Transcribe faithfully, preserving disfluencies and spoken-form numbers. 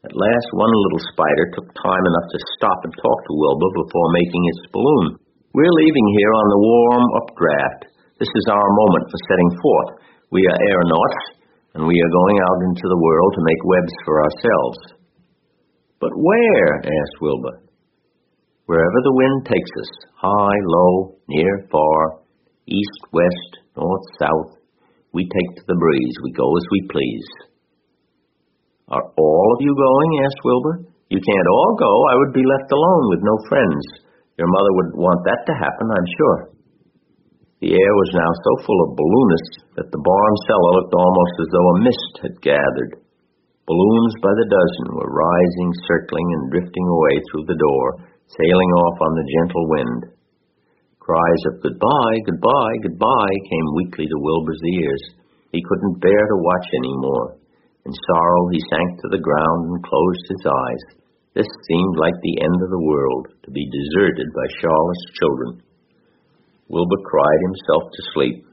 At last, one little spider took time enough to stop and talk to Wilbur before making its balloon. "We're leaving here on the warm updraft. This is our moment for setting forth. We are aeronauts, and we are going out into the world to make webs for ourselves." "But where?" asked Wilbur. "Wherever the wind takes us, high, low, near, far, east, west, north, south. We take to the breeze. We go as we please." "Are all of you going?" asked Wilbur. "You can't all go. I would be left alone with no friends. Your mother would want that to happen, I'm sure." The air was now so full of balloonists that the barn cellar looked almost as though a mist had gathered. Balloons by the dozen were rising, circling, and drifting away through the door, sailing off on the gentle wind. Cries of "Goodbye, goodbye, goodbye" came weakly to Wilbur's ears. He couldn't bear to watch any more. In sorrow he sank to the ground and closed his eyes. This seemed like the end of the world, to be deserted by Charlotte's children. Wilbur cried himself to sleep.